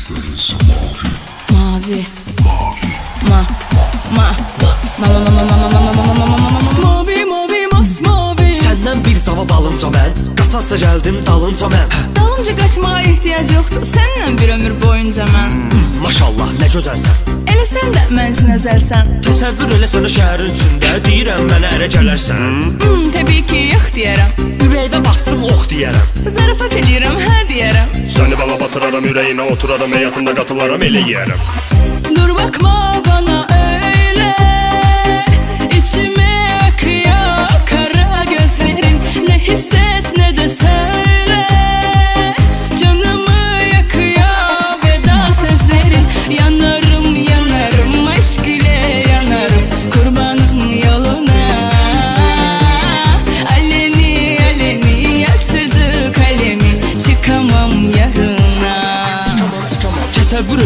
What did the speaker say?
Gözleriniz mavi. Mavi. Mavi. Mavi, mavi, masmavi. Səndən bir cavab alınca mən, qaçarsa gəldim dalınca mən. Dalımca qaçmağa ehtiyac yoxdur, səndən bir ömür boyunca mən. Maşallah, nə gözəlsən. Elə sən də mən üçün əzəlsən. Təsəvvür eləsənə şəhərin içində, deyirəm mənə ərə gələrsən. Təbii ki, yox deyərəm. Ürəkdə batsın ox deyərəm. Zarafat eləyirəm, hə deyərəm. Səni bala batıraram, ürəyinə oturaram, həyatında qatılaram, elə yeyərəm. Dur bakma bana öyle, içime akıyor kara gözlerin. Ne hisset ne de söyle, canımı yakıyor veda sözlerin. Yanarım yanarım, aşk ile yanarım, kurbanım yoluna. Aleni aleni yatırdı kalemi, çıkamam yarına. Təsəvvür